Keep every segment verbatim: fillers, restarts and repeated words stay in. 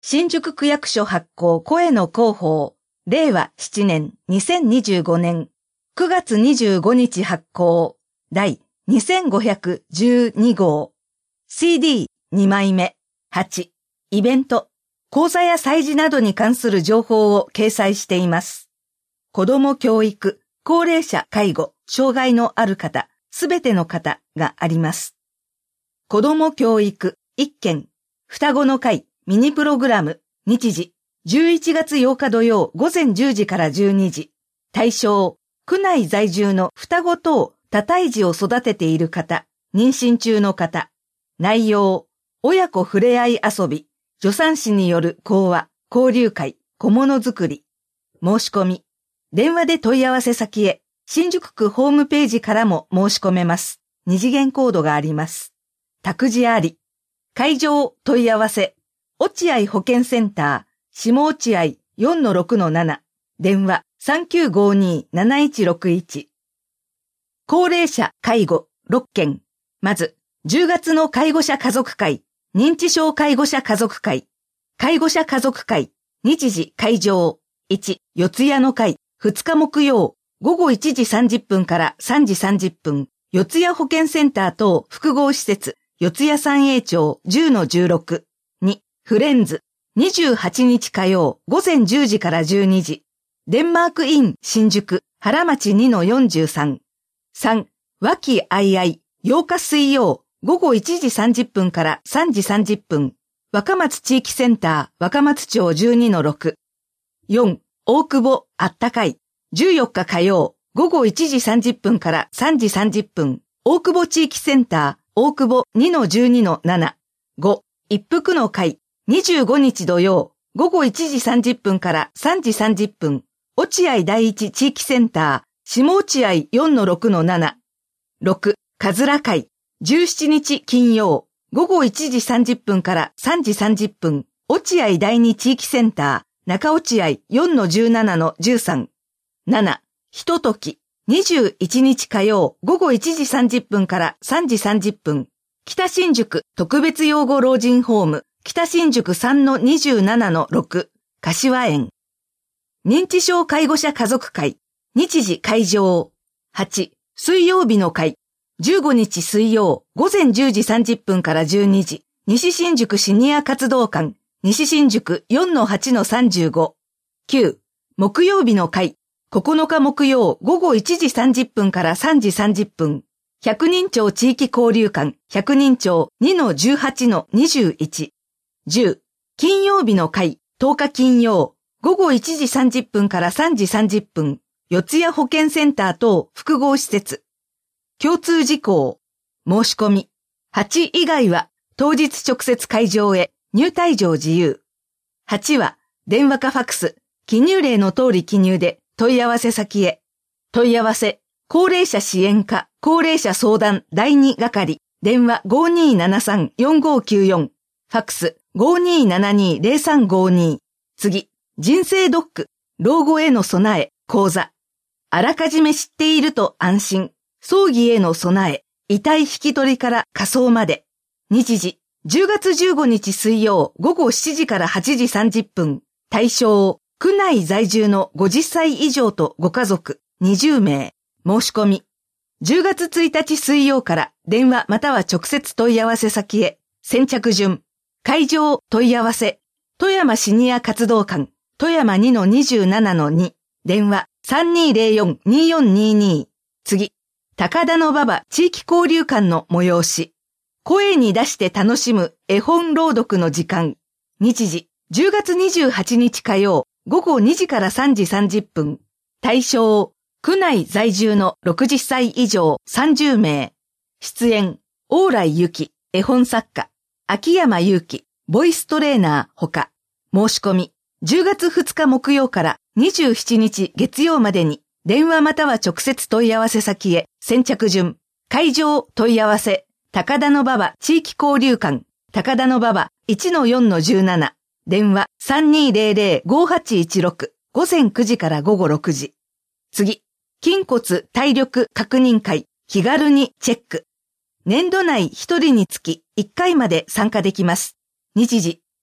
新宿区役所発行声の広報、れいわしちねんにせんにじゅうごねんくがつにじゅうごにち発行第にせんごひゃくじゅうにごう シーディーに 枚目はちイベント講座や催事などに関する情報を掲載しています。子ども教育、高齢者介護、障害のある方、すべての方があります。子ども教育いっけん、双子の会ミニプログラム、日時じゅういちがつようか土曜午前じゅうじからじゅうにじ。対象、区内在住の双子等多胎児を育てている方、妊娠中の方。内容、親子ふれあい遊び、助産師による講話、交流会、小物作り。申し込み。電話で問い合わせ先へ、新宿区ホームページからも申し込めます。二次元コードがあります。託児あり。会場問い合わせ。落合保健センター、下落合 よんのろくのなな。電話 さんきゅうごにーなないちろくいち。高齢者介護ろっけん。まず、じゅうがつの介護者家族会、認知症介護者家族会、介護者家族会、日時会場、いち、四谷の会、ふつか木曜、ごごいちじさんじゅっぷんからさんじさんじゅっぷん、四谷保健センター等複合施設、四谷三栄町 じゅうのじゅうろく。に、フレンズ、にじゅうはちにち火曜、午前じゅうじからじゅうにじ。デンマークイン、新宿、原町 にのよんじゅうさん。さん、和気あいあい、ようか水曜、午後いちじさんじゅっぷんからさんじさんじゅっぷん。若松地域センター、若松町 じゅうにのろく。よん、大久保、あったかい、じゅうよっか火曜、午後いちじさんじゅっぷんからさんじさんじゅっぷん。大久保地域センター、大久保 にのじゅうにのなな。ご、一服の会、にじゅうごにち土曜、午後いちじさんじゅっぷんからさんじさんじゅっぷん。落合第一地域センター、下落合 よんのろくのなな。ろく、かずら会、じゅうしちにち金曜、午後いちじさんじゅっぷんからさんじさんじゅっぷん。落合第二地域センター、中落合 よんのじゅうななのじゅうさん。なな、ひととき、にじゅういちにち火曜、午後いちじさんじゅっぷんからさんじさんじゅっぷん。北新宿特別養護老人ホーム、北新宿 さんのにじゅうななのろく、柏園。認知症介護者家族会、日時会場。はち、水曜日の会、じゅうごにち水曜、午前じゅうじさんじゅっぷんからじゅうにじ、西新宿シニア活動館、西新宿 よんのはちのさんじゅうご。きゅう、木曜日の会、ここのか木曜、午後いちじさんじゅっぷんからさんじさんじゅっぷん。百人町地域交流館、百人町 にのじゅうはちのにじゅういち。じゅう、金曜日の会、とおか金曜、午後いちじさんじゅっぷんからさんじさんじゅっぷん。四谷保健センター等複合施設。共通事項。申し込み。はち以外は当日直接会場へ入退場自由。はちは電話かファックス、記入例の通り記入で問い合わせ先へ。問い合わせ。高齢者支援課、高齢者相談だいに係、電話 ごにーななさんよんごきゅうよん、ファックス ごにーななにーぜろさんごにー。次、人生ドック、老後への備え、講座。あらかじめ知っていると安心、葬儀への備え、遺体引き取りから火葬まで。日時、じゅうがつじゅうごにち水曜午後しちじからはちじさんじゅっぷん。対象、区内在住のごじゅっさい以上とご家族にじゅうめい。申し込み。じゅうがつついたち水曜から電話または直接問い合わせ先へ。先着順。会場問い合わせ。富山シニア活動館。富山 にのにじゅうななのに。電話 さんにーぜろよんにーよんにーにー。次。高田馬場地域交流館の催し。声に出して楽しむ絵本朗読の時間。日時。じゅうがつにじゅうはちにち火曜。午後にじからさんじさんじゅっぷん。対象。区内在住のろくじゅっさい以上さんじゅうめい。出演、往来ゆき、絵本作家、秋山祐希、ボイストレーナーほか。申し込み、じゅうがつふつか木曜からにじゅうしちにち月曜までに、電話または直接問い合わせ先へ、先着順。会場問い合わせ、高田馬場地域交流館、高田馬場 いちのよんのじゅうなな。電話 さんにーぜろぜろごはちいちろく。午前くじから午後ろくじ。次。筋骨体力確認会、気軽にチェック。年度内ひとりにつきいっかいまで参加できます。日時、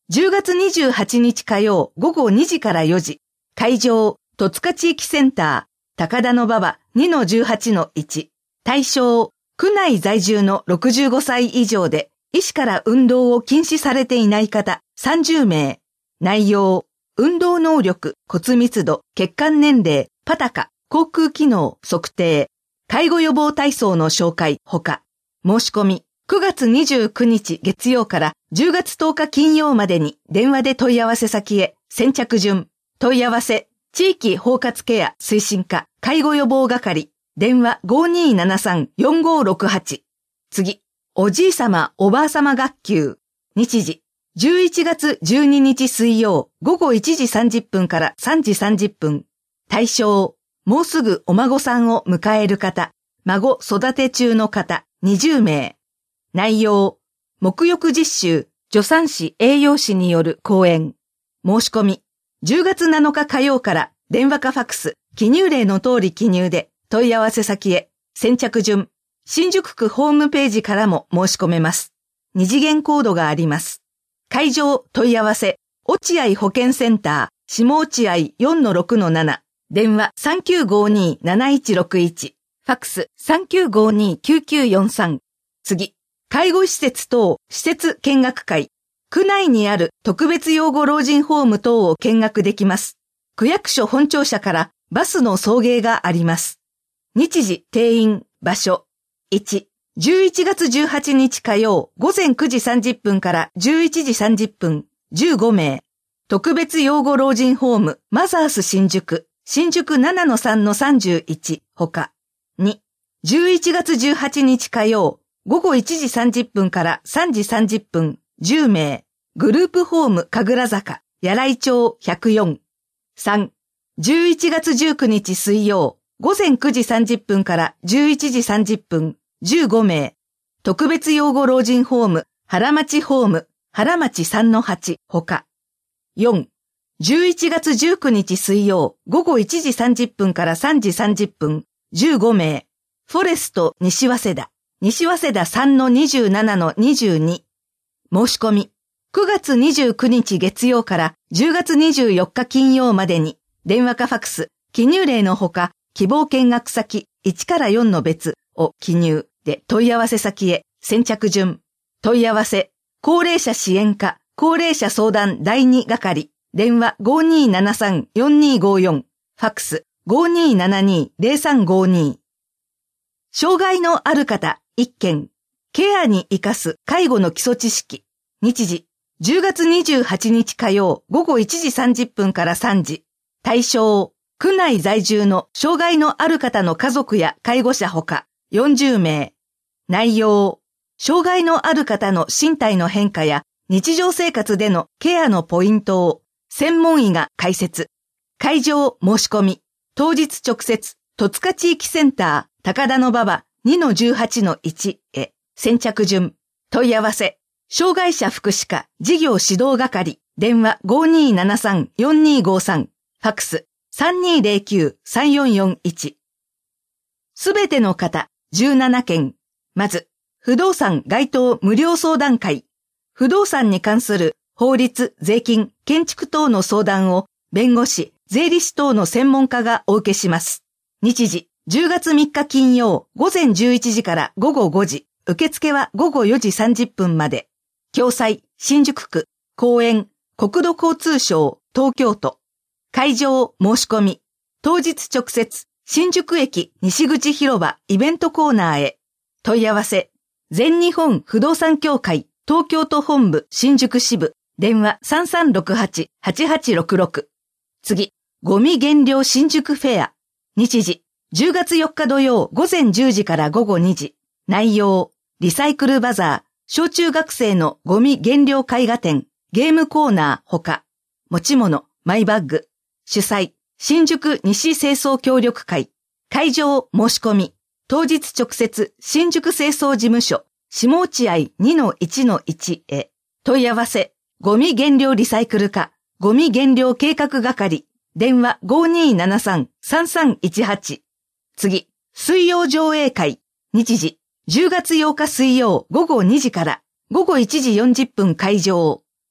じゅうがつにじゅうはちにち火曜午後にじからよじ、会場、戸塚地域センター、高田馬場 にのじゅうはちのいち、対象、区内在住のろくじゅうごさい以上で、医師から運動を禁止されていない方さんじゅうめい、内容、運動能力、骨密度、血管年齢、パタカ、口腔機能、測定、介護予防体操の紹介、ほか、申し込み、くがつにじゅうくにち月曜からじゅうがつとおか金曜までに電話で問い合わせ先へ、先着順、問い合わせ、地域包括ケア推進課、介護予防係、電話 ごーにーななさんよんごーろくはち。次、おじいさまおばあさま学級、日時、じゅういちがつじゅうににち水曜午後いちじさんじゅっぷんからさんじさんじゅっぷん。対象、もうすぐお孫さんを迎える方、孫育て中の方にじゅうめい。内容、沐浴実習、助産師栄養士による講演。申し込み、じゅうがつなのか火曜から電話かファクス、記入例の通り記入で問い合わせ先へ、先着順、新宿区ホームページからも申し込めます。二次元コードがあります。会場問い合わせ、落合保健センター、下落合 よんのろくのなな、電話 さんきゅうごにーなないちろくいち、ファクス さんきゅうごにーきゅうきゅうよんさん。次、介護施設等施設見学会。区内にある特別養護老人ホーム等を見学できます。区役所本庁舎からバスの送迎があります。日時、定員、場所。いち、じゅういちがつじゅうはちにち火曜午前くじさんじゅっぷんからじゅういちじさんじゅっぷん、じゅうごめい。特別養護老人ホームマザース新宿、新宿 ななのさんのさんじゅういち、ほか。に、じゅういちがつじゅうはちにち火曜午後いちじさんじゅっぷんからさんじさんじゅっぷん、じゅうめい。グループホーム神楽坂、柳井町ひゃくよん。さん、じゅういちがつじゅうくにち水曜午前くじさんじゅっぷんからじゅういちじさんじゅっぷん、じゅうごめい。特別養護老人ホーム原町ホーム原町 さんのはち ほか。よん、じゅういちがつじゅうくにち水曜午後いちじさんじゅっぷんからさんじさんじゅっぷん、じゅうごめい。フォレスト西早稲田、西早稲田 さんのにじゅうななのにじゅうに。申し込み、くがつにじゅうくにち月曜からじゅうがつにじゅうよっか金曜までに電話かファクス、記入例のほか希望見学先いちからよんの別を記入で問い合わせ先へ先着順。問い合わせ、高齢者支援課、高齢者相談だいに係、電話 ごーにーななさんよんにーごーよん、ファクス ごーにーななにーぜろさんごーにー。障害のある方いっけん、ケアに生かす介護の基礎知識。日時、じゅうがつにじゅうはちにち火曜午後いちじさんじゅっぷんからさんじ。対象、区内在住の障害のある方の家族や介護者ほかよんじゅうめい。内容、障害のある方の身体の変化や日常生活でのケアのポイントを専門医が解説。会場申し込み、当日直接、戸塚地域センター高田馬場 にのじゅうはちのいち へ先着順。問い合わせ、障害者福祉課事業指導係、電話 ごーにーななさんよんにーごーさん、ファクス さんにーぜろきゅうさんよんよんいち。すべての方じゅうななけん。まず、不動産該当無料相談会。不動産に関する法律、税金、建築等の相談を弁護士、税理士等の専門家がお受けします。日時、じゅうがつみっか金曜午前じゅういちじからごごごじ。受付はごごよじさんじゅっぷんまで。共催、新宿区、公園、国土交通省、東京都。会場申し込み。当日直接、新宿駅西口広場イベントコーナーへ。問い合わせ。全日本不動産協会、東京都本部新宿支部。電話 さんさんろくはち はちはちろくろく。次、ゴミ減量新宿フェア。日時、じゅうがつよっか土曜午前じゅうじからごごにじ。内容、リサイクルバザー、小中学生のゴミ減量絵画展、ゲームコーナーほか、持ち物、マイバッグ、主催、新宿西清掃協力会、会場申し込み、当日直接新宿清掃事務所、下落合 にのいちのいち へ、問い合わせ、ゴミ減量リサイクル課、ゴミ減量計画係、電話 ごーにーななさんさんさんいちはち。次、水曜上映会、日時、じゅうがつようか水曜午後にじから午後いちじよんじゅっぷん会場。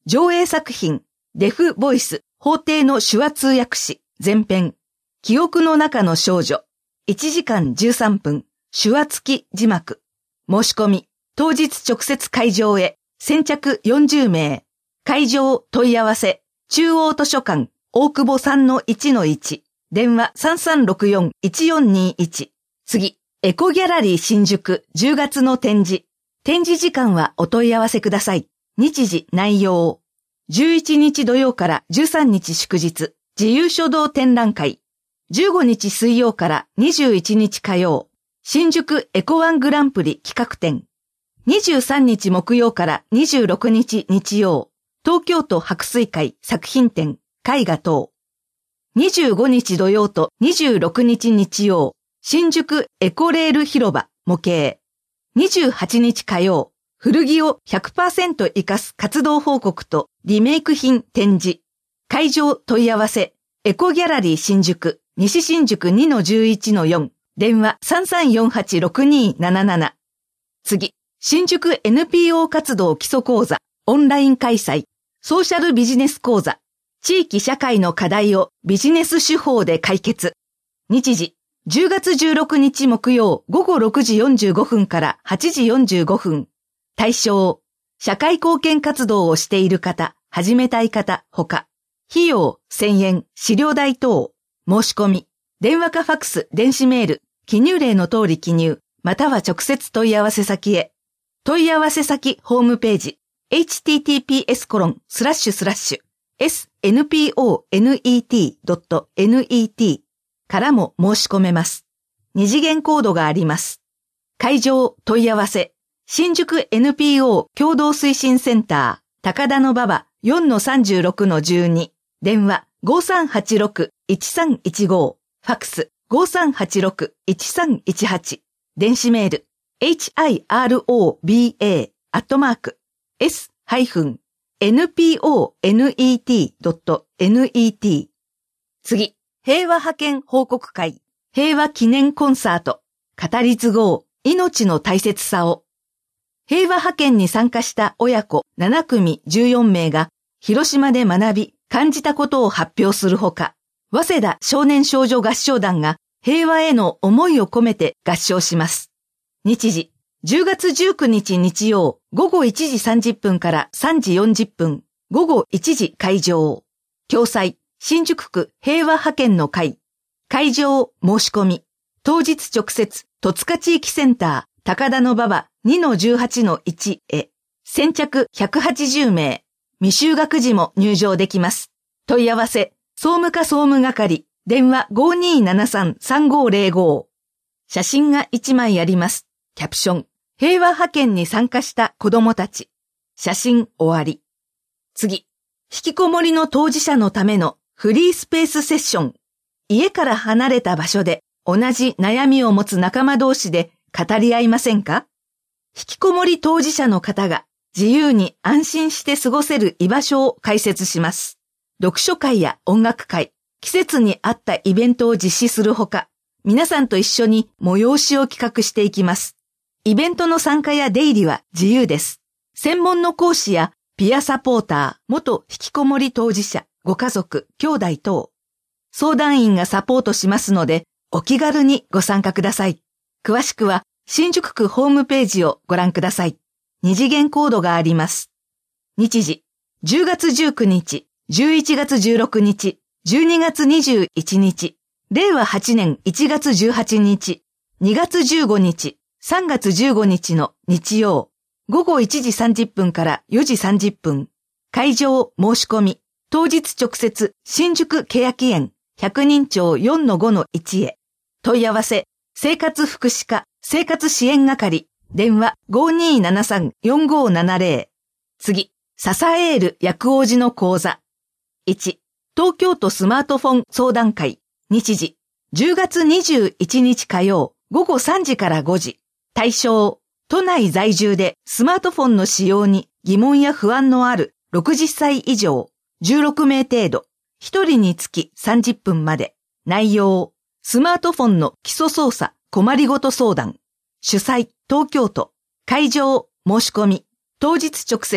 上映作品、デフボイス、法廷の手話通訳士、前編、記憶の中の少女、いちじかんじゅうさんぷん、手話付き字幕。申し込み、当日直接会場へ、先着よんじゅうめい。会場問い合わせ、中央図書館、大久保 さんのいちのいち、電話 さんさんろくよんいちよんにいち。次、エコギャラリー新宿じゅうがつの展示。展示時間はお問い合わせください。日時、内容。じゅういちにち土曜からじゅうさんにち祝日、自由書道展覧会。じゅうごにち水曜からにじゅういちにち火曜、新宿エコワングランプリ企画展。にじゅうさんにち木曜からにじゅうろくにち日曜、東京都白水会作品展、絵画等。にじゅうごにち土曜とにじゅうろくにち日曜、新宿エコレール広場模型。にじゅうはちにち火曜、古着を ひゃくパーセント 活かす活動報告とリメイク品展示。会場問い合わせ、エコギャラリー新宿、西新宿 にのじゅういちのよん、電話 さんさんよんはちろくにーなななな。次、新宿 エヌピーオー 活動基礎講座、オンライン開催、ソーシャルビジネス講座、地域社会の課題をビジネス手法で解決。日時、じゅうがつじゅうろくにち木曜午後ろくじよんじゅうごふんからはちじよんじゅうごふん。対象、社会貢献活動をしている方、始めたい方、ほか。費用、せんえん、資料代等。申し込み、電話かファクス、電子メール、記入例の通り記入、または直接問い合わせ先へ。問い合わせ先ホームページ、エイチティーティーピーエスコロンスラッシュスラッシュエスエヌピーオーネットドットネット からも申し込めます。二次元コードがあります。会場問い合わせ、新宿 エヌピーオー 共同推進センター、高田馬場 よんのさんじゅうろくのじゅうに、電話 ごさんはちろくいちさんいちご、ファクス ごさんはちろくいちさんいちはち、電子メール ヒロバ アットマーク エス エヌピーオーネット ドットネット。次、平和派遣報告会、平和記念コンサート、語り継ごう、命の大切さを。平和派遣に参加した親子ななくみじゅうよんめいが、広島で学び、感じたことを発表するほか、早稲田少年少女合唱団が平和への思いを込めて合唱します。日時、じゅうがつじゅうくにち日曜、午後いちじさんじゅっぷんからさんじよんじゅっぷん、午後いちじ会場。共催、新宿区平和派遣の会。会場申し込み。当日直接、戸塚地域センター、高田馬場 にのじゅうはちのいち へ。先着ひゃくはちじゅうめい。未就学児も入場できます。問い合わせ、総務課総務係、電話 ごにーななさんさんごーぜろご。写真がいちまいあります。キャプション、平和派遣に参加した子供たち。写真終わり。次、引きこもりの当事者のためのフリースペースセッション。家から離れた場所で同じ悩みを持つ仲間同士で語り合いませんか？引きこもり当事者の方が自由に安心して過ごせる居場所を開設します。読書会や音楽会、季節に合ったイベントを実施するほか、皆さんと一緒に催しを企画していきます。イベントの参加や出入りは自由です。専門の講師やピアサポーター、元引きこもり当事者、ご家族、兄弟等、相談員がサポートしますので、お気軽にご参加ください。詳しくは新宿区ホームページをご覧ください。二次元コードがあります。日時、じゅうがつじゅうくにち、じゅういちがつじゅうろくにち、じゅうにがつにじゅういちにち、れいわはちねんいちがつじゅうはちにち、にがつじゅうごにち、さんがつじゅうごにちの日曜、午後いちじさんじゅっぷんからよじさんじゅっぷん、会場申し込み、当日直接新宿欅園百人町 よんのごのいち へ。問い合わせ、生活福祉課生活支援係、電話 ごにーななさんよんごーななぜろ。次、ササエール薬王子の講座。いち、東京都スマートフォン相談会、日時、じゅうがつにじゅういちにち火曜、午後さんじからごじ。対象、都内在住でスマートフォンの使用に疑問や不安のあるろくじゅっさい以上、じゅうろくめい程度、ひとりにつきさんじゅっぷんまで。内容、スマートフォンの基礎操作、困りごと相談。主催、東京都。会場、申し込み。当日直接、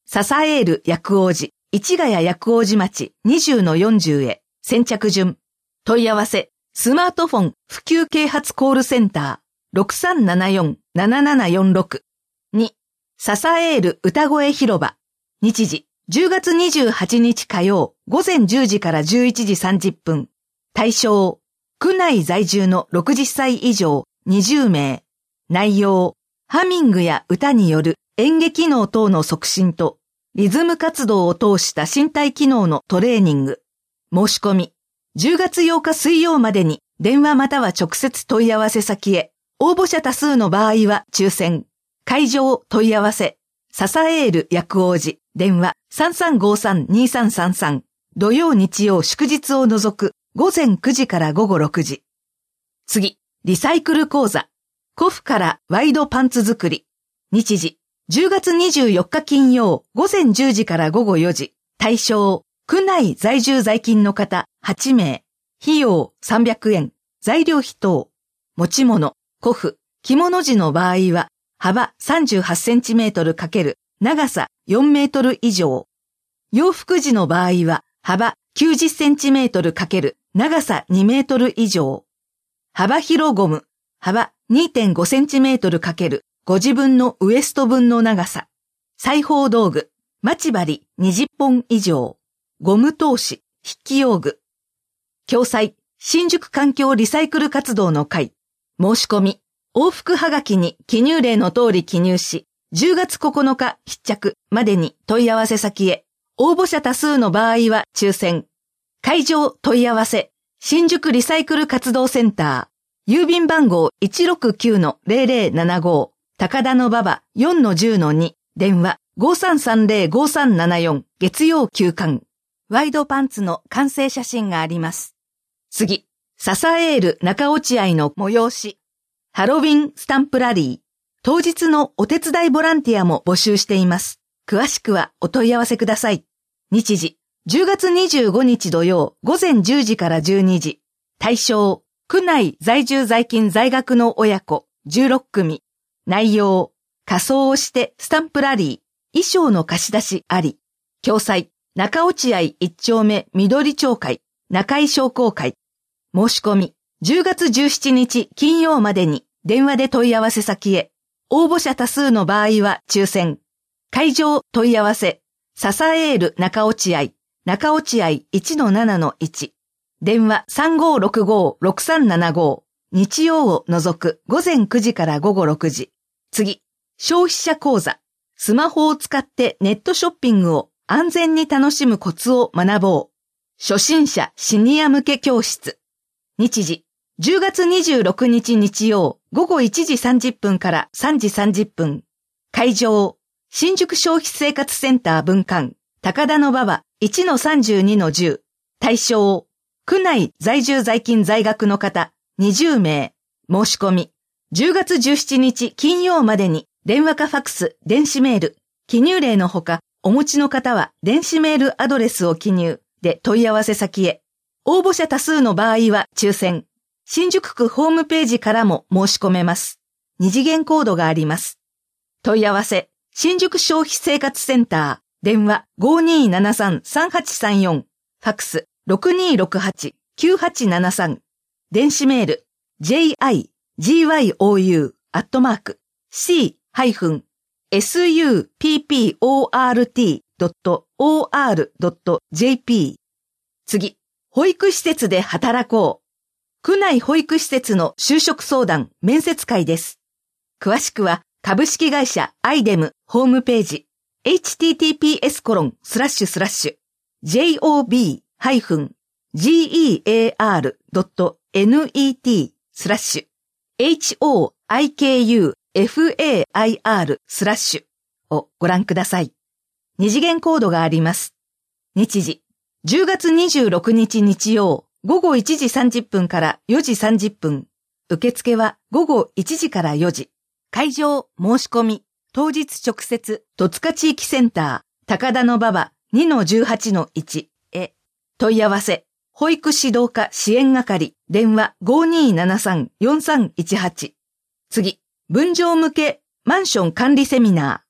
ササエール薬王寺、市ヶ谷薬王寺町 にじゅうのよんじゅう へ先着順。問い合わせ、スマートフォン普及啓発コールセンター ろくさんななよん ななななよんろく。に、ササエール歌声広場。日時、じゅうがつにじゅうはちにち火曜、午前じゅうじからじゅういちじさんじゅっぷん。対象、区内在住のろくじゅっさい以上にじゅうめい。内容、ハミングや歌による演技機能等の促進と、リズム活動を通した身体機能のトレーニング。申し込み、じゅうがつようか水曜までに電話または直接問い合わせ先へ。応募者多数の場合は抽選。会場問い合わせ。ササエール薬王寺。電話 さんさんごさんにさんさんさん。土曜日曜祝日を除く午前くじから午後ろくじ。次、リサイクル講座。古布からワイドパンツ作り。日時、じゅうがつにじゅうよっか金曜、午前じゅうじから午後よじ。対象、区内在住在勤の方はちめい。費用さんびゃくえん。材料費等。持ち物、古布、着物地の場合は、幅さんじゅうはちセンチメートル×長さよんメートル以上。洋服地の場合は、幅きゅうじゅっセンチメートル×長さにメートル以上。幅広ゴム、幅 にてんごセンチメートル×ご自分のウエスト分の長さ。裁縫道具、待ち針にじゅっぽん以上。ゴム通し、筆記用具。共催、新宿環境リサイクル活動の会。申し込み、往復はがきに記入例の通り記入し、じゅうがつここのか必着までに問い合わせ先へ。応募者多数の場合は抽選。会場問い合わせ、新宿リサイクル活動センター。郵便番号 いちろくきゅうのゼロゼロななご。高田馬場 よんのじゅうのに。電話 ごさんさんゼロごさんななよん。月曜休館。ワイドパンツの完成写真があります。次、ササエール中落合の催し。ハロウィンスタンプラリー。当日のお手伝いボランティアも募集しています。詳しくはお問い合わせください。日時、じゅうがつにじゅうごにち土曜、午前じゅうじからじゅうにじ。対象、区内在住在勤在学の親子じゅうろっくみ。内容、仮装をしてスタンプラリー。衣装の貸し出しあり。共催、中落合一丁目緑町会、中井商工会。申し込み、じゅうがつじゅうしちにち金曜までに電話で問い合わせ先へ。応募者多数の場合は抽選。会場問い合わせ、ササエール中落合、中落合 いちのななのいち。電話 さんごろくごろくさんななご。日曜を除く午前くじから午後ろくじ。次、消費者講座。スマホを使ってネットショッピングを安全に楽しむコツを学ぼう。初心者シニア向け教室。日時、じゅうがつにじゅうろくにち日曜、午後いちじさんじゅっぷんからさんじさんじゅっぷん。会場、新宿消費生活センター分館、高田馬場 いちのさんじゅうにのじゅう。対象、区内在住在勤在学の方にじゅうめい。申し込み、じゅうがつじゅうしちにち金曜までに電話かファックス、電子メール、記入例のほか、お持ちの方は電子メールアドレスを記入で問い合わせ先へ。応募者多数の場合は抽選。新宿区ホームページからも申し込めます。二次元コードがあります。問い合わせ、新宿消費生活センター、電話 ごにーななさんさんはちさんよん、ファックス ろくにーろくはちきゅうはちななさん、電子メール ジェイアイジーワイオーユー アットマーク シー エスユーピーピーオーアールティー ドット オーアール ドット ジェーピー。次、保育施設で働こう。区内保育施設の就職相談面接会です。詳しくは株式会社アイデムホームページ エイチティーティーピーエスコロンスラッシュスラッシュジェイオービージーイーエーアールドットネット スラッシュエイチオーアイケーユーエフエーアイアール スラッシュをご覧ください。二次元コードがあります。日時、じゅうがつにじゅうろくにち日曜、午後いちじさんじゅっぷんからよじさんじゅっぷん。受付は午後いちじからよじ。会場申し込み、当日直接、戸塚地域センター、高田馬場 にのじゅうはちのいち へ。問い合わせ、保育指導課支援係、電話 ごにーななさんよんさんいちはち。次、分譲向けマンション管理セミナー。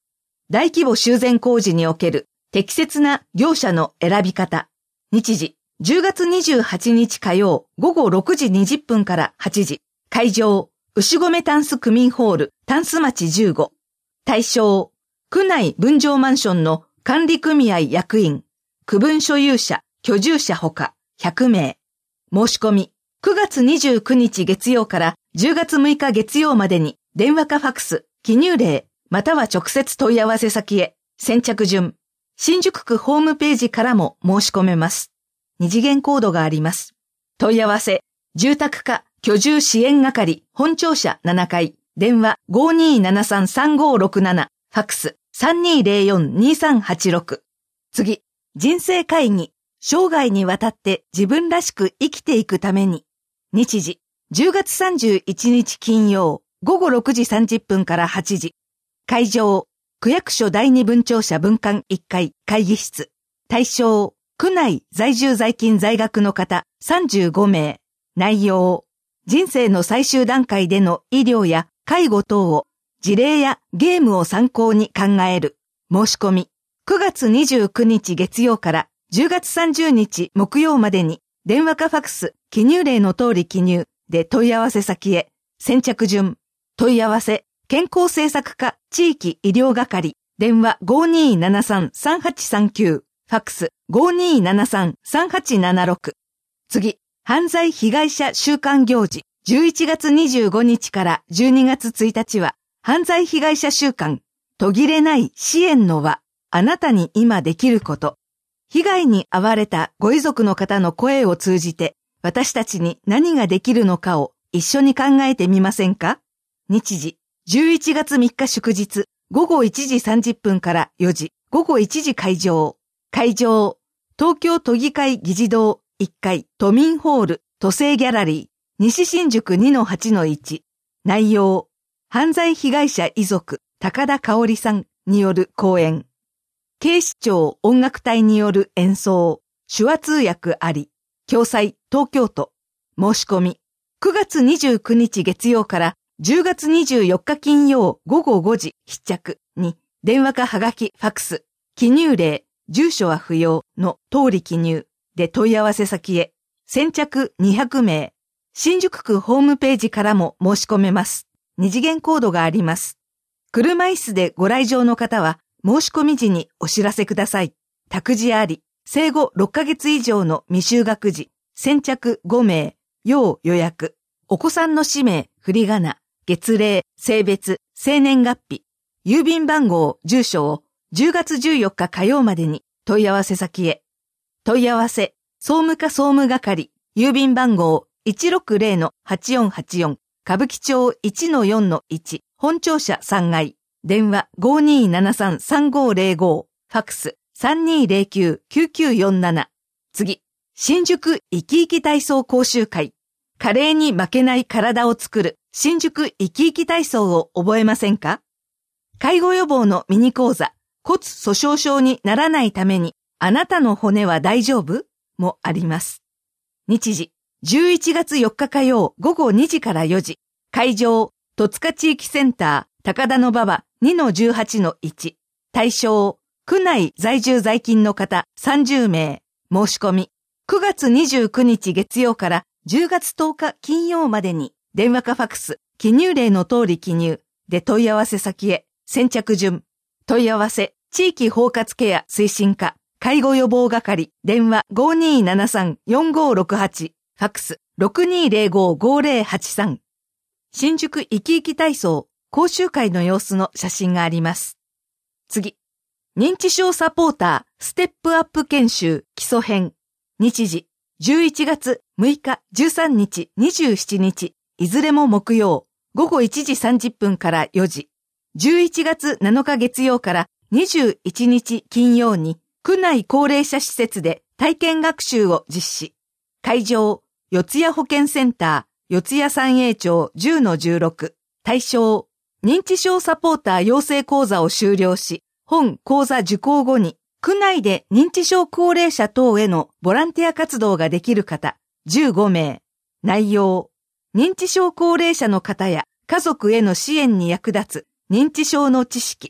大規模修繕工事における適切な業者の選び方。日時、じゅうがつにじゅうはちにち火曜午後ろくじにじゅっぷんからはちじ。会場、牛込タンス区民ホール、タンス町じゅうご。対象、区内分譲マンションの管理組合役員、区分所有者、居住者ほかひゃくめい。申し込み、くがつにじゅうくにち月曜からじゅうがつむいか月曜までに電話かファクス、記入例、または直接問い合わせ先へ。先着順。新宿区ホームページからも申し込めます。二次元コードがあります。問い合わせ、住宅課居住支援係本庁舎ななかい、電話 ごーにーななさんさんごーろくなな、ファクス さんにーぜろよんにーさんはちろく。次、人生会議、生涯にわたって自分らしく生きていくために。日時、じゅうがつさんじゅういちにち金曜、午後ろくじさんじゅっぷんからはちじ。会場、区役所第二分庁舎分館いっかい会議室。対象、区内在住在勤在学の方さんじゅうごめい。内容、人生の最終段階での医療や介護等を事例やゲームを参考に考える。申し込み、くがつにじゅうくにち月曜からじゅうがつさんじゅうにち木曜までに電話かファクス、記入例の通り記入で問い合わせ先へ。先着順。問い合わせ、健康政策課地域医療係、電話 ごーにーななさんさんはちさんきゅう、ファクス ごーにーななさんさんはちななろく。次、犯罪被害者週間行事、じゅういちがつにじゅうごにちからじゅうにがつついたちは、犯罪被害者週間、途切れない支援の輪、あなたに今できること。被害に遭われたご遺族の方の声を通じて、私たちに何ができるのかを一緒に考えてみませんか？日時、じゅういちがつみっか祝日、ごごいちじさんじゅっぷんからよじ、ごごいちじ会場。会場、東京都議会議事堂いっかい都民ホール都政ギャラリー、西新宿 にのはちのいち。内容、犯罪被害者遺族、高田香織さんによる講演。警視庁音楽隊による演奏、手話通訳あり。共催、東京都。申し込み、くがつにじゅうくにち月曜からじゅうがつにじゅうよっか金曜ごごごじ必着に電話かはがきファクス、記入例、住所は不要の通り記入で問い合わせ先へ。先着にひゃくめい。新宿区ホームページからも申し込めます。二次元コードがあります。車椅子でご来場の方は申し込み時にお知らせください。託児あり、生後ろっかげつ以上の未就学児、先着ごめい、要予約。お子さんの氏名、振り仮名、月齢、性別、生年月日、郵便番号、住所をじゅうがつじゅうよっか火曜までに問い合わせ先へ。問い合わせ、総務課総務係、郵便番号 いちろくぜろのはちよんはちよん、歌舞伎町 いちのよんのいち、本庁舎さんがい、電話 ごーにーななさんさんごーぜろご、ファクス さんにーぜろきゅうきゅうきゅうよんなな。次、新宿生き生き体操講習会。加齢に負けない体を作る新宿生き生き体操を覚えませんか？介護予防のミニ講座、骨粗鬆症にならないために、あなたの骨は大丈夫？もあります。日時、じゅういちがつよっか火曜ごごにじからよじ。会場、戸塚地域センター、高田馬場 にのじゅうはちのいち。対象、区内在住在勤の方さんじゅうめい。申し込み、くがつにじゅうくにち月曜からじゅうがつとおか金曜までに電話かファクス、記入例の通り記入で問い合わせ先へ。先着順。問い合わせ、地域包括ケア推進課、介護予防係、電話 ごーにーななさんよんごーろくはち、ファクス ろくにーぜろごーごーぜろはちさん。新宿生き生き体操講習会の様子の写真があります。次。認知症サポーターステップアップ研修基礎編。日時、じゅういちがつむいか、じゅうさんにち、にじゅうしちにち、いずれも木曜、ごごいちじさんじゅっぷんからよじ。じゅういちがつなのか月曜からにじゅういちにち金曜に、区内高齢者施設で体験学習を実施。会場、四谷保健センター、四谷三栄町 じゅうのじゅうろく。対象、認知症サポーター養成講座を修了し、本講座受講後に、区内で認知症高齢者等へのボランティア活動ができる方、じゅうごめい。内容、認知症高齢者の方や家族への支援に役立つ認知症の知識。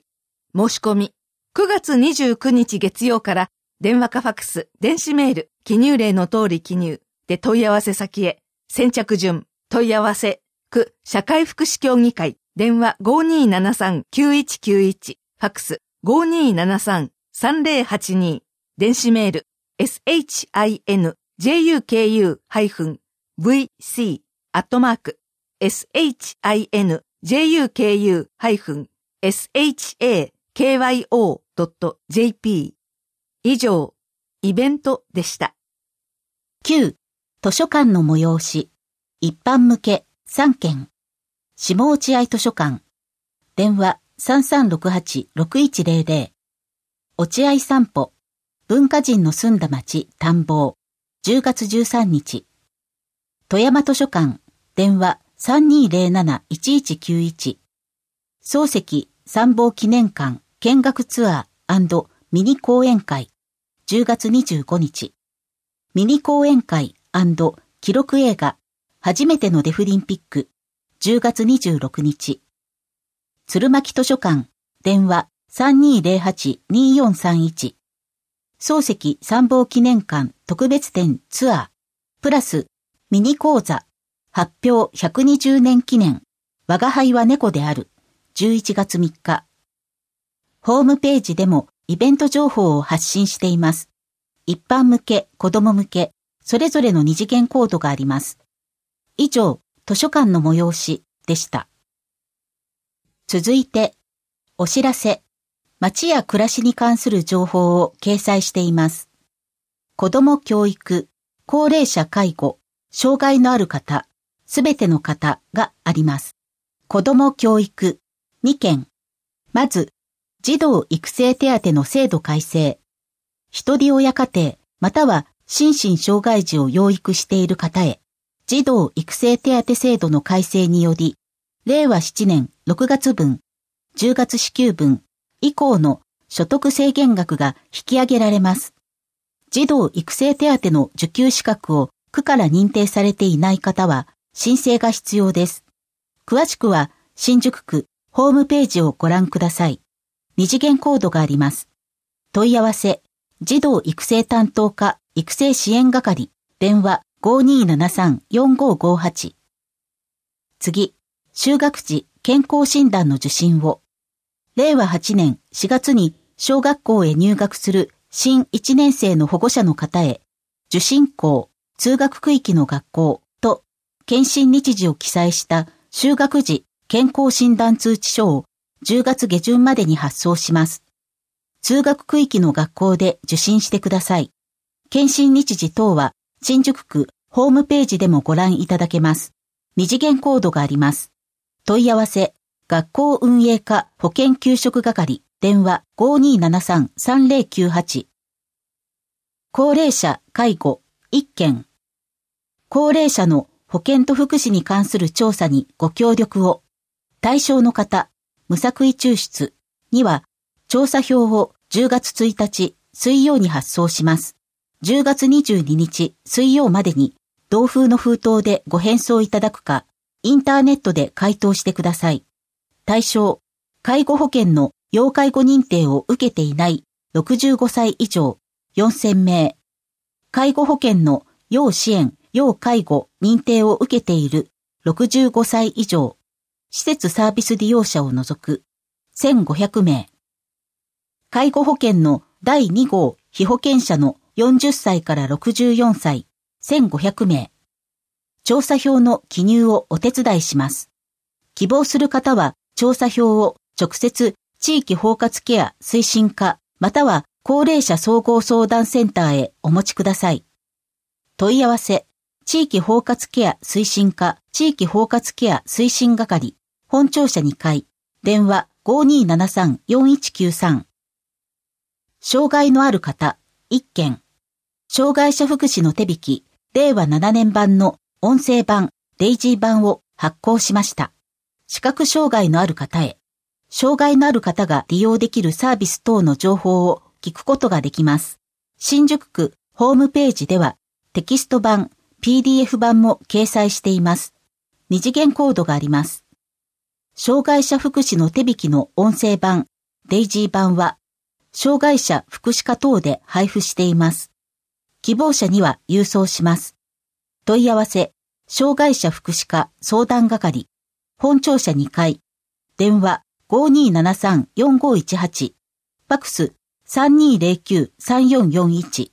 申し込み、くがつにじゅうくにち月曜から電話かファクス、電子メール、記入例の通り記入で問い合わせ先へ。先着順、問い合わせ、区社会福祉協議会、電話 ごーにーななさんきゅういちきゅういち、ファクス ごーにーななさんさんぜろはちに、電子メール、shinjuku-vc アットマーク、shinjuku-shakyo.jp。以上、イベントでした。 きゅう、図書館の催し、一般向けさんけん。下落合図書館。電話 さんさんろくはちろくいちゼロゼロ。落合散歩。文化人の住んだ町、探訪。じゅうがつじゅうさんにち。富山図書館。電話 さんにーぜろなないちいちきゅういち。漱石参謀記念館見学ツアー&ミニ講演会。じゅうがつにじゅうごにち。ミニ講演会&記録映画。初めてのデフリンピック。じゅうがつにじゅうろくにち。鶴巻図書館。電話 さんにーぜろはちにーよんさんいち。漱石参謀記念館特別展ツアー。プラスミニ講座。発表ひゃくにじゅうねん記念。我が輩は猫である。じゅういちがつみっか。ホームページでもイベント情報を発信しています。一般向け、子供向け、それぞれの二次元コードがあります。以上、図書館の催しでした。続いて、お知らせ。街や暮らしに関する情報を掲載しています。子供教育、高齢者介護、障害のある方、すべての方があります。子供教育、にけん。まず、児童育成手当の制度改正。一人親家庭、または心身障害児を養育している方へ、児童育成手当制度の改正により、れいわななねんろくがつぶん、じゅうがつ支給分以降の所得制限額が引き上げられます。児童育成手当の受給資格を区から認定されていない方は申請が必要です。詳しくは新宿区ホームページをご覧ください。二次元コードがあります。問い合わせ、児童育成担当課育成支援係、電話 ごーにーななさんよんごーごーはち。次、就学時健康診断の受診を。れいわはちねんしがつに小学校へ入学する新いちねんせいの保護者の方へ、受診校、通学区域の学校と、検診日時を記載した就学時健康診断通知書をじゅうがつげじゅんまでに発送します。通学区域の学校で受診してください。検診日時等は新宿区ホームページでもご覧いただけます。二次元コードがあります。問い合わせ、学校運営課保健給食係、電話 ごーにーななさんさんぜろきゅうはち。高齢者介護いっけん。高齢者の保健と福祉に関する調査にご協力を。対象の方、無作為抽出には、調査票をじゅうがつついたち水曜に発送します。じゅうがつにじゅうににち水曜までに同封の封筒でご返送いただくか、インターネットで回答してください。対象、介護保険の要介護認定を受けていないろくじゅうごさい以上よんせんめい。介護保険の要支援、要介護認定を受けているろくじゅうごさい以上、施設サービス利用者を除くせんごひゃくめい。介護保険のだいにごう被保険者のよんじゅっさいからろくじゅうよんさいせんごひゃくめい。調査票の記入をお手伝いします。希望する方は調査票を直接地域包括ケア推進課または高齢者総合相談センターへお持ちください。問い合わせ、地域包括ケア推進課地域包括ケア推進係、本庁舎にかい、電話 ごーにーななさんよんいちきゅうさん。障害のある方、いっけん。障害者福祉の手引き、れいわななねん版の音声版、デイジー版を発行しました。視覚障害のある方へ、障害のある方が利用できるサービス等の情報を聞くことができます。新宿区ホームページではテキスト版、ピーディーエフ 版も掲載しています。二次元コードがあります。障害者福祉の手引きの音声版、 デイジー版は、障害者福祉課等で配布しています。希望者には郵送します。問い合わせ、障害者福祉課相談係、本庁舎にかい、電話 ごーにーななさんよんごーいちはち、ファックス さんにーぜろきゅうさんよんよんいち。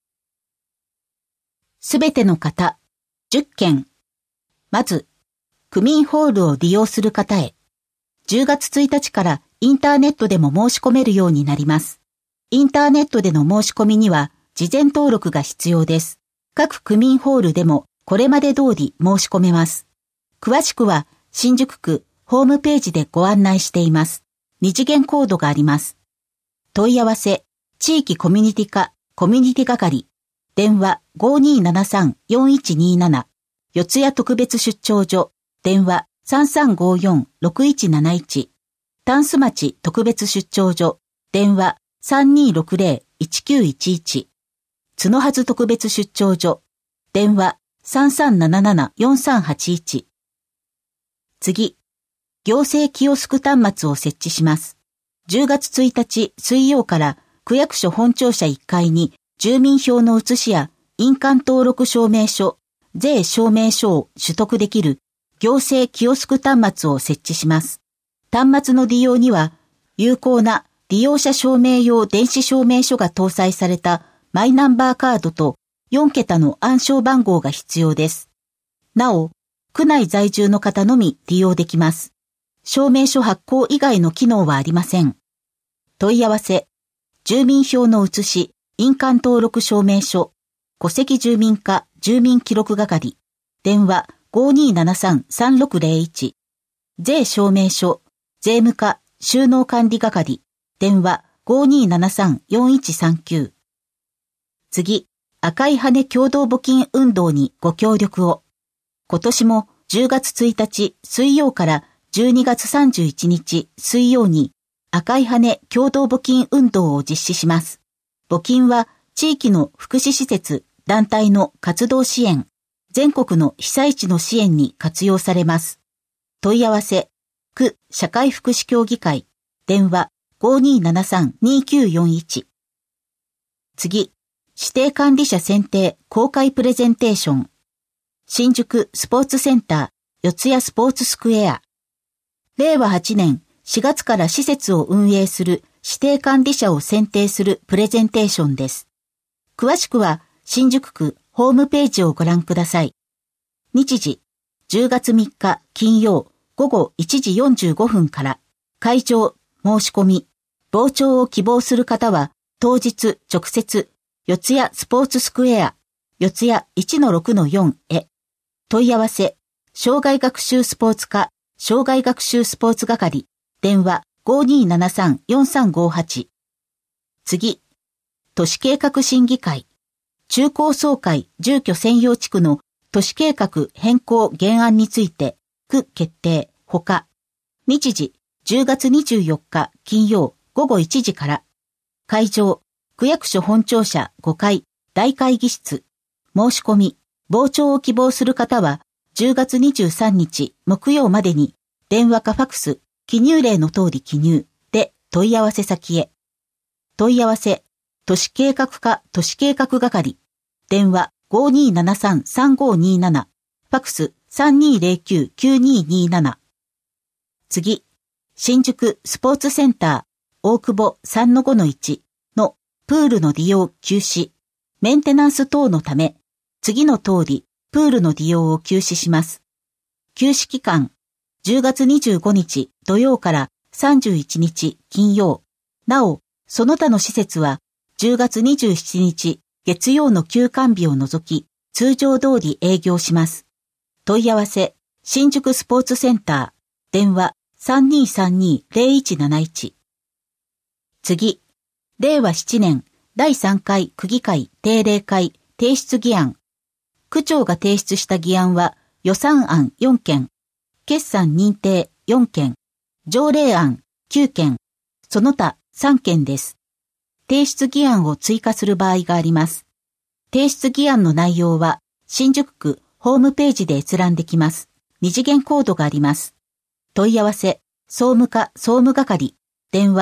すべての方、じゅっけん。まず、区民ホールを利用する方へ。じゅうがつついたちからインターネットでも申し込めるようになります。インターネットでの申し込みには事前登録が必要です。各区民ホールでもこれまで通り申し込めます。詳しくは新宿区ホームページでご案内しています。二次元コードがあります。問い合わせ、地域コミュニティ課コミュニティ係、電話 ごーにーななさんよんいちにーなな、四谷特別出張所、電話さんさんごーよんろくいちなないち、タンス町特別出張所、電話さんにーろくぜろいちきゅういちいち、角はず特別出張所、電話さんさんななななよんさんはちいち。次、行政キオスク端末を設置します。じゅうがつついたち水曜から区役所本庁舎いっかいに住民票の写しや印鑑登録証明書、税証明書を取得できる行政キオスク端末を設置します。端末の利用には有効な利用者証明用電子証明書が搭載されたマイナンバーカードとよんけたの暗証番号が必要です。なお、区内在住の方のみ利用できます。証明書発行以外の機能はありません。問い合わせ、住民票の写し、印鑑登録証明書、戸籍住民課住民記録係、電話 ごーにーななさんさんろくぜろいち、税証明書、税務課収納管理係、電話 ごーにーななさんよんいちさんきゅう。次、赤い羽共同募金運動にご協力を。今年もじゅうがつついたち水曜からじゅうにがつさんじゅういちにち水曜に赤い羽共同募金運動を実施します。募金は地域の福祉施設、団体の活動支援、全国の被災地の支援に活用されます。問い合わせ、区社会福祉協議会、電話 ごーにーななさんにーきゅうよんいち。次、指定管理者選定公開プレゼンテーション。新宿スポーツセンター四谷スポーツスクエア。れいわはちねんしがつから施設を運営する指定管理者を選定するプレゼンテーションです。詳しくは新宿区ホームページをご覧ください。日時、じゅうがつみっか金曜ごごいちじよんじゅうごふんから。会場、申し込み、傍聴を希望する方は当日直接四谷スポーツスクエア四谷 いちのろくのよん へ。問い合わせ、障害学習スポーツ課障害学習スポーツ係、電話 ごーにーななさんよんさんごはち。次、都市計画審議会、中高総会住居専用地区の都市計画変更原案について、区決定、ほか。日時、じゅうがつにじゅうよっか金曜ごごいちじから。会場、区役所本庁舎ごかい大会議室。申し込み、傍聴を希望する方は、じゅうがつにじゅうさんにち木曜までに、電話かファクス、記入例の通り記入で問い合わせ先へ。問い合わせ、都市計画課都市計画係、電話 ごーにーななさんさんごーにーなな、ファクス さんにーぜろきゅうきゅうにーにーなな。次、新宿スポーツセンター大久保 さんのごのいち のプールの利用休止、メンテナンス等のため、次の通りプールの利用を休止します。休止期間、じゅうがつにじゅうごにち土曜からさんじゅういちにち金曜。なお、その他の施設はじゅうがつにじゅうしちにち月曜の休館日を除き通常通り営業します。問い合わせ、新宿スポーツセンター、電話 さんにーさんにーぜろいちなないち。次、れいわななねんだいさんかい区議会定例会提出議案。区長が提出した議案は予算案よんけん、決算認定よんけん、条例案きゅうけん、その他さんけんです。提出議案を追加する場合があります。提出議案の内容は新宿区ホームページで閲覧できます。二次元コードがあります。問い合わせ、総務課総務係、電話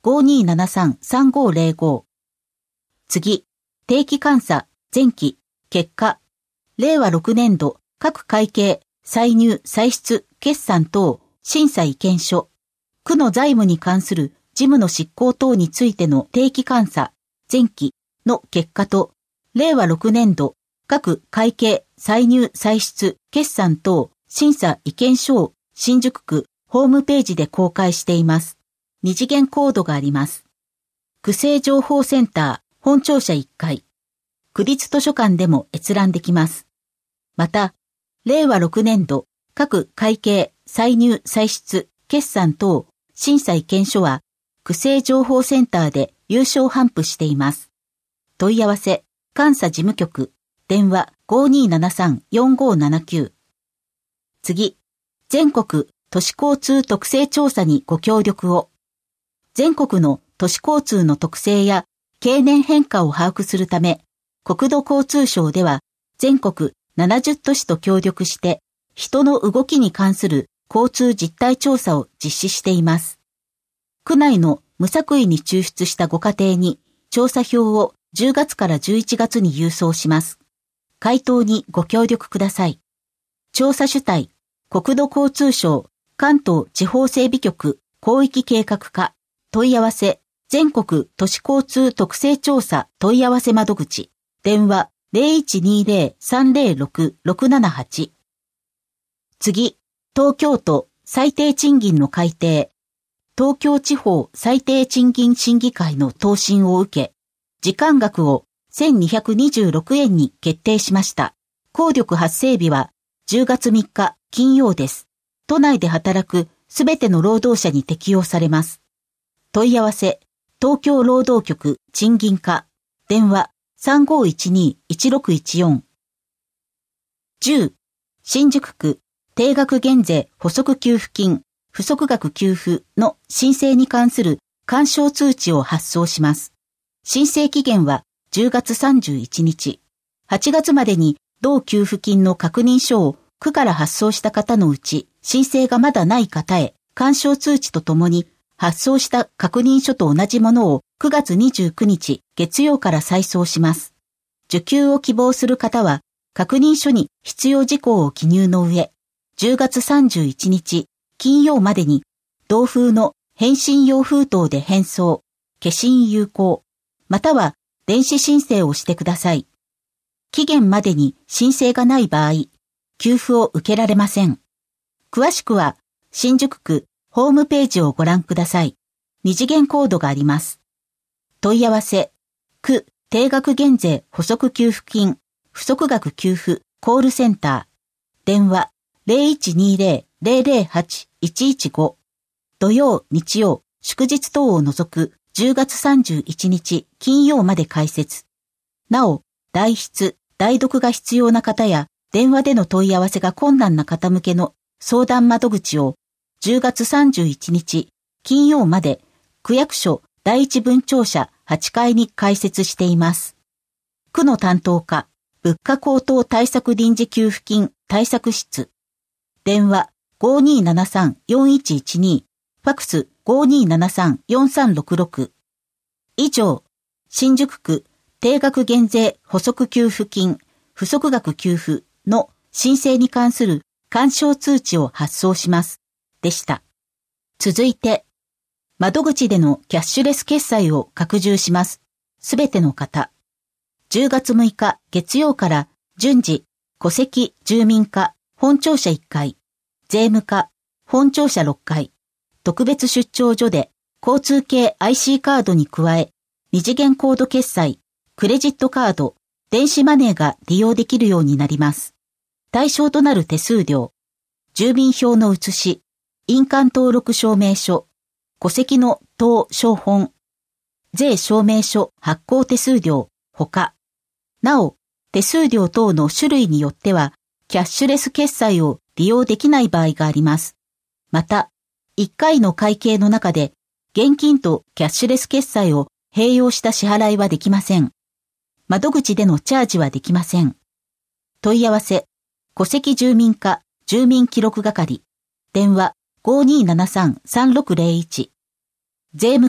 ごにーななさん さんごーぜろご。次、定期監査、前期、結果、れいわろくねん度、各会計、歳入、歳出、決算等、審査意見書、区の財務に関する事務の執行等についての定期監査、前期の結果と、れいわろくねん度、各会計、歳入、歳出、決算等、審査意見書を新宿区ホームページで公開しています。二次元コードがあります。区政情報センター、本庁舎いっかい。区立図書館でも閲覧できます。また、れいわろくねん度、各会計、歳入、歳出、決算等、審査意見書は、区政情報センターで有償頒布しています。問い合わせ、監査事務局、電話 ごにーななさん よんごーななきゅう。次、全国都市交通特性調査にご協力を。全国の都市交通の特性や経年変化を把握するため、国土交通省では全国ななじゅっ都市と協力して人の動きに関する交通実態調査を実施しています。区内の無作為に抽出したご家庭に調査票をじゅうがつからじゅういちがつに郵送します。回答にご協力ください。調査主体、国土交通省関東地方整備局広域計画課問い合わせ全国都市交通特性調査問い合わせ窓口電話 ゼロいちにゼロ さんゼロろく ろくななはち。次、東京都最低賃金の改定。東京地方最低賃金審議会の答申を受け、時間額をせんにひゃくにじゅうろくえんに決定しました。効力発生日はじゅうがつみっか金曜です。都内で働くすべての労働者に適用されます。問い合わせ、東京労働局賃金課、電話 さんごーいちにーいちろくいちよん。じゅう、新宿区定額減税補足給付金、不足額給付の申請に関する勧奨通知を発送します。申請期限はじゅうがつさんじゅういちにち。はちがつまでに同給付金の確認書を区から発送した方のうち、申請がまだない方へ、勧奨通知とともに、発送した確認書と同じものをくがつにじゅうくにち月曜から再送します。受給を希望する方は、確認書に必要事項を記入の上、じゅうがつさんじゅういちにち金曜までに、同封の返信用封筒で返送、消印有効、または電子申請をしてください。期限までに申請がない場合、給付を受けられません。詳しくは、新宿区ホームページをご覧ください。二次元コードがあります。問い合わせ、区定額減税補足給付金、不足額給付コールセンター、電話 ゼロいちにゼロ ゼロゼロはち いちいちご、土曜、日曜、祝日等を除くじゅうがつさんじゅういちにち金曜まで開設。なお、代筆、代読が必要な方や、電話での問い合わせが困難な方向けの相談窓口をじゅうがつさんじゅういちにち金曜まで区役所第一分庁舎はちかいに開設しています。区の担当課、物価高騰対策臨時給付金対策室。電話 ごにーななさん よんいちいちに、ファクス ごにーななさん よんさんろくろく。以上、新宿区定額減税補足給付金不足額給付の申請に関する勧奨通知を発送します。でした。続いて、窓口でのキャッシュレス決済を拡充します。すべての方。じゅうがつむいか月曜から順次、戸籍住民課本庁舎いっかい、税務課本庁舎ろっかい、特別出張所で交通系 アイシー カードに加え、二次元コード決済、クレジットカード、電子マネーが利用できるようになります。対象となる手数料、住民票の写し、印鑑登録証明書、戸籍の謄証本、税証明書発行手数料、ほか。なお、手数料等の種類によっては、キャッシュレス決済を利用できない場合があります。また、いっかいの会計の中で、現金とキャッシュレス決済を併用した支払いはできません。窓口でのチャージはできません。問い合わせ、戸籍住民課住民記録係、電話 ごにーななさん さんろくゼロいち、税務課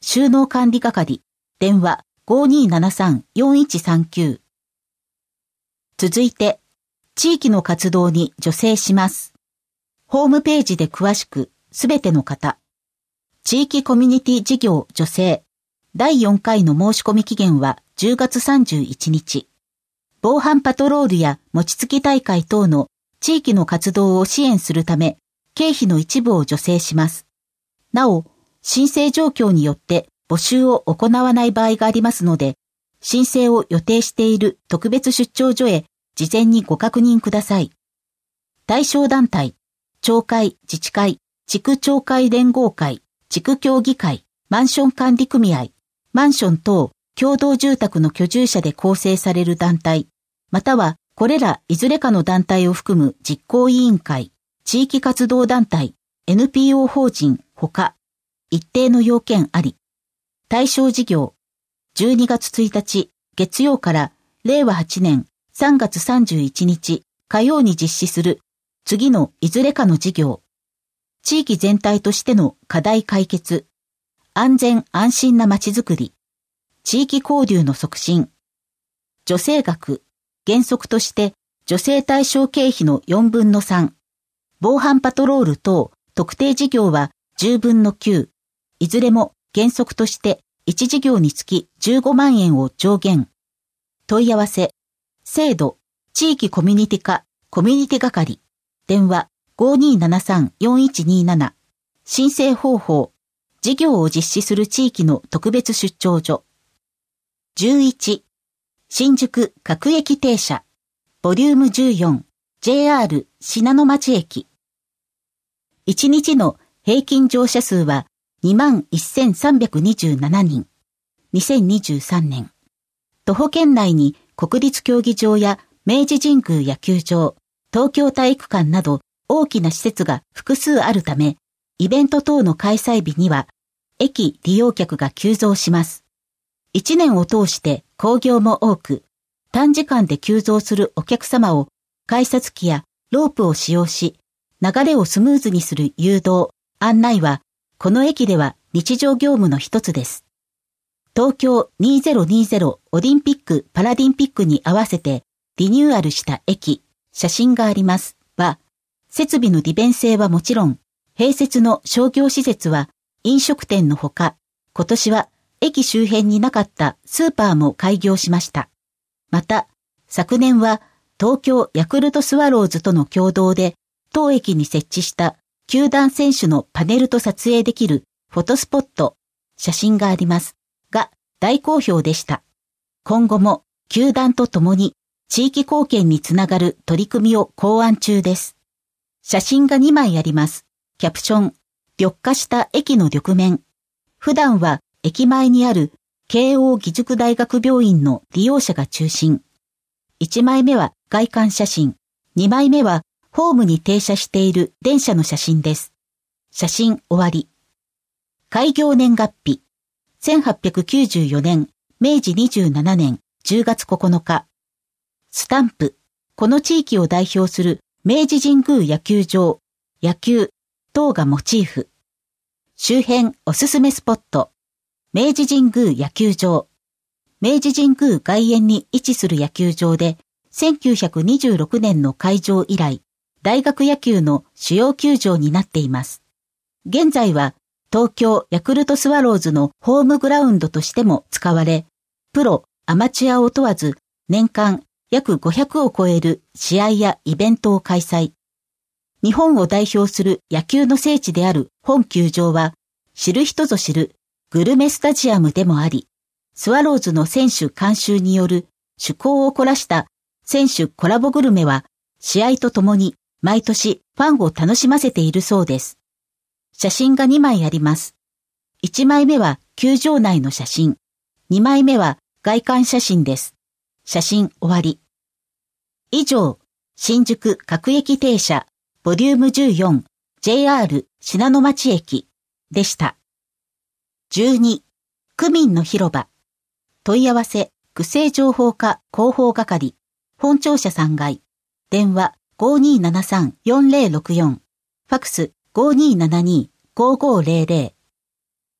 収納管理係、電話 ごにーななさんよんいちさんきゅう。続いて、地域の活動に助成します。ホームページで詳しく、すべての方。地域コミュニティ事業助成。だいよんかいの申し込み期限はじゅうがつさんじゅういちにち。防犯パトロールや餅つき大会等の地域の活動を支援するため、経費の一部を助成します。なお、申請状況によって募集を行わない場合がありますので、申請を予定している特別出張所へ事前にご確認ください。対象団体、町会、自治会、地区町会連合会、地区協議会、マンション管理組合、マンション等共同住宅の居住者で構成される団体、またはこれらいずれかの団体を含む実行委員会、地域活動団体、エヌピーオー 法人ほか、一定の要件あり。対象事業、じゅうにがつついたち月曜かられいわはちねんさんがつさんじゅういちにち火曜に実施する次のいずれかの事業。地域全体としての課題解決、安全安心なまちづくり、地域交流の促進、助成額、原則として助成対象経費のよんぶんのさん、防犯パトロール等特定事業はじゅうぶんのきゅう、いずれも原則としていち事業につきじゅうごまんえんを上限。問い合わせ、制度、地域コミュニティ課、コミュニティ係、電話 ごにーななさんよんいちにーなな、申請方法、事業を実施する地域の特別出張所。じゅういち、新宿各駅停車、ボリュームじゅうよん、ジェイアール 信濃町駅。いちにちの平均乗車数はにまんせんさんびゃくにじゅうななにん。にせんにじゅうさんねん。徒歩圏内に国立競技場や明治神宮野球場、東京体育館など大きな施設が複数あるため、イベント等の開催日には、駅利用客が急増します。一年を通して興行も多く、短時間で急増するお客様を改札機やロープを使用し、流れをスムーズにする誘導、案内は、この駅では日常業務の一つです。東京にせんにじゅうオリンピック・パラリンピックに合わせてリニューアルした駅、写真がありますは、設備の利便性はもちろん、併設の商業施設は飲食店のほか、今年は駅周辺になかったスーパーも開業しました。また、昨年は東京ヤクルトスワローズとの共同で、当駅に設置した球団選手のパネルと撮影できるフォトスポット、写真がありますが大好評でした。今後も球団とともに地域貢献につながる取り組みを考案中です。写真がにまいあります。キャプション、緑化した駅の緑面。普段は駅前にある慶応義塾大学病院の利用者が中心。いちまいめは外観写真、にまいめはホームに停車している電車の写真です。写真終わり。開業年月日。せんはっぴゃくきゅうじゅうよねん、めいじにじゅうななねんじゅうがつここのか。スタンプ。この地域を代表する明治神宮野球場、野球等がモチーフ。周辺おすすめスポット。明治神宮野球場。明治神宮外苑に位置する野球場で、せんきゅうひゃくにじゅうろくねんの開場以来、大学野球の主要球場になっています。現在は東京ヤクルトスワローズのホームグラウンドとしても使われ、プロ、アマチュアを問わず年間約ごひゃくを超える試合やイベントを開催。日本を代表する野球の聖地である本球場は、知る人ぞ知るグルメスタジアムでもあり、スワローズの選手監修による趣向を凝らした選手コラボグルメは、試合とともに毎年ファンを楽しませているそうです。写真がにまいあります。いちまいめは球場内の写真、にまいめは外観写真です。写真終わり。以上、新宿各駅停車、ボリュームじゅうよん、ジェイアール 信濃町駅でした。じゅうに、区民の広場。問い合わせ、区政情報課広報係、本庁舎さんがい、電話 ごにーななさんよんぜろろくよん、ファクス ごにーななにごごぜろぜろ。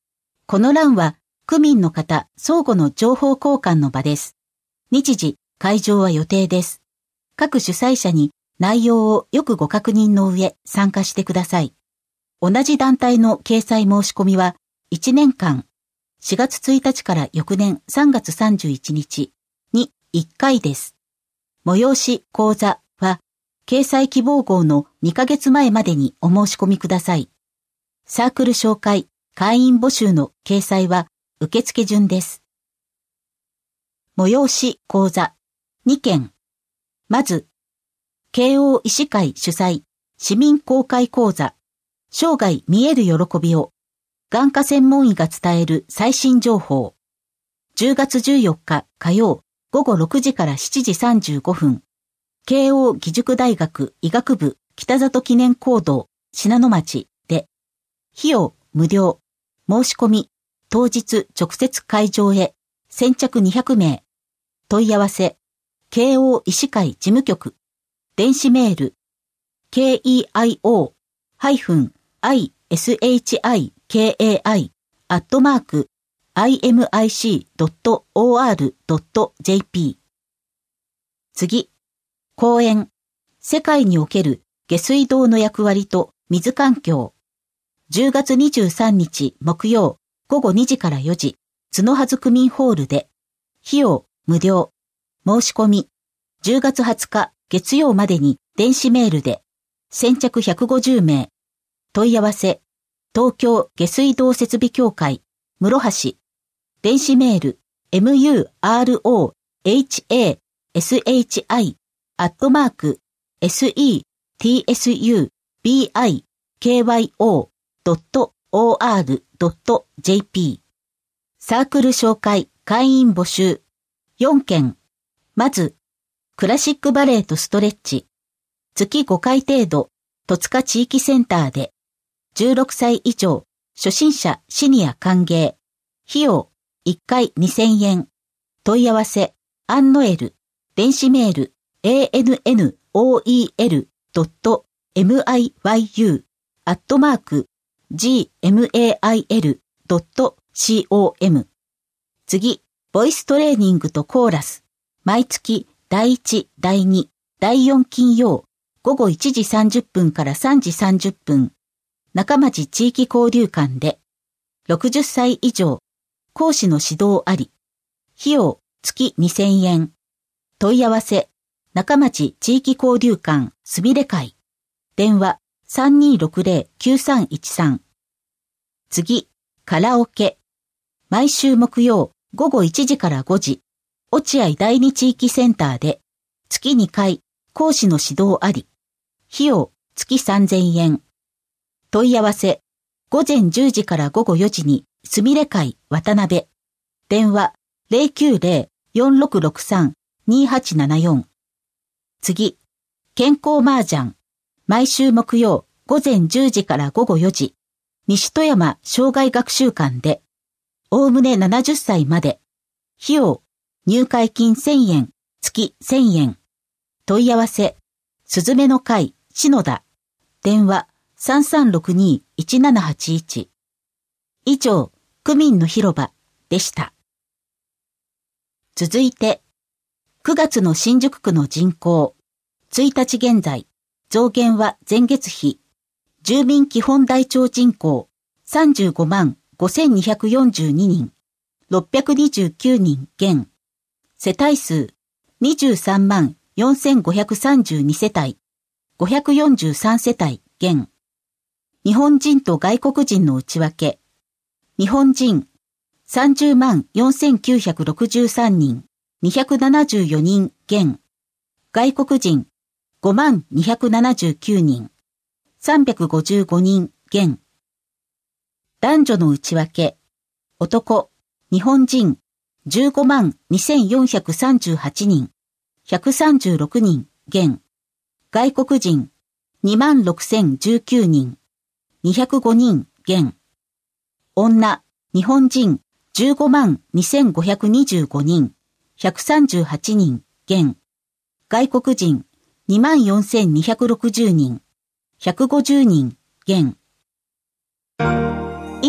この欄は、区民の方相互の情報交換の場です。日時、会場は予定です。各主催者に内容をよくご確認の上参加してください。同じ団体の掲載申し込みはいちねんかん、しがつついたちから翌年さんがつさんじゅういちにちにいっかいです。催し講座は、掲載希望号のにかげつまえまでにお申し込みください。サークル紹介、会員募集の掲載は受付順です。催し講座にけん。まず、慶応医師会主催市民公開講座、生涯見える喜びを、眼科専門医が伝える最新情報。じゅうがつじゅうよっか火曜ごごろくじからしちじさんじゅうごふん、慶応義塾大学医学部北里記念講堂信濃町で、費用無料、申し込み、当日直接会場へ、先着にひゃくめい、問い合わせ、慶応医師会事務局、電子メール、ケーイーアイオー ハイフン アイエスエイチアイケーエーアイ アットマーク アイエムアイシードットオーアールドットジェーピー。次、講演、世界における下水道の役割と水環境。じゅうがつにじゅうさんにち木曜ごごにじからよじ、角筈区民ホールで、費用無料、申し込み、じゅうがつはつか月曜までに電子メールで、先着ひゃくごじゅうめい、問い合わせ、東京下水道設備協会、室橋、電子メール、ムユーアールオーエイチエーエスエイチアイ アットマーク セスイーティーエスユービーアイケーワイオードットオーアールドットジェーピー。サークル紹介、会員募集。よんけん。まず、クラシックバレエとストレッチ。月ごかい程度、戸塚地域センターで。じゅうろくさい以上、初心者シニア歓迎。費用、いっかいにせんえん。問い合わせ、アンノエル。電子メール、エーエヌエヌオーイーエルドットミユー アットマーク ジーエムエーアイエルドットコム。次、ボイストレーニングとコーラス。毎月だいいち、だいに、だいよん金曜、ごごいちじさんじゅっぷんからさんじさんじゅっぷん。中町地域交流館で。ろくじゅっさい以上、講師の指導あり。費用、月にせんえん。問い合わせ、中町地域交流館すみれ会。電話、さんにーろくぜろ きゅうさんいちさん。次、カラオケ。毎週木曜、ごごいちじからごじ、落合第二地域センターで、月にかい、講師の指導あり。費用、月さんぜんえん。問い合わせ、ごぜんじゅうじからごごよじに、すみれ会渡辺。電話、ゼロきゅうゼロ よんろくろくさん にーはちななよん。次、健康麻雀。毎週木曜、ごぜんじゅうじからごごよじ、西戸山障害学習館で、おおむねななじゅっさいまで。費用、入会金せんえん、月せんえん。問い合わせ、すずめの会、篠田。電話、さんさんろくにーいちななはちいち。以上、区民の広場でした。続いて、くがつの新宿区の人口、ついたち現在、増減は前月比、住民基本台帳人口さんじゅうごまんごせんにひゃくよんじゅうににん、ろっぴゃくにじゅうきゅうにん減、世帯数にじゅうさんまんよんせんごひゃくさんじゅうにせたい、ごひゃくよんじゅうさんせたい減、日本人と外国人の内訳、日本人さんじゅうまんよんせんきゅうひゃくろくじゅうさんにん、にひゃくななじゅうよにん減、外国人ごまんにひゃくななじゅうきゅうにん、さんびゃくごじゅうごにん減。男女の内訳、男、日本人じゅうごまんにせんよんひゃくさんじゅうはちにん、ひゃくさんじゅうろくにん減。外国人にまんろくせんじゅうきゅうにん、にひゃくごにん減。女、日本人じゅうごまんにせんごひゃくにじゅうごにん、ひゃくさんじゅうはちにん減。外国人にまんよんせんにひゃくろくじゅうにん、ひゃくごじゅうにん減。以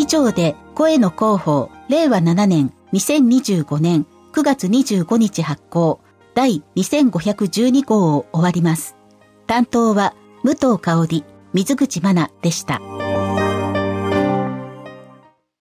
上で声の広報れいわななねんにせんにじゅうごねんくがつにじゅうごにち発行第にせんごひゃくじゅうにごうを終わります。担当は武藤香織、水口真奈でした。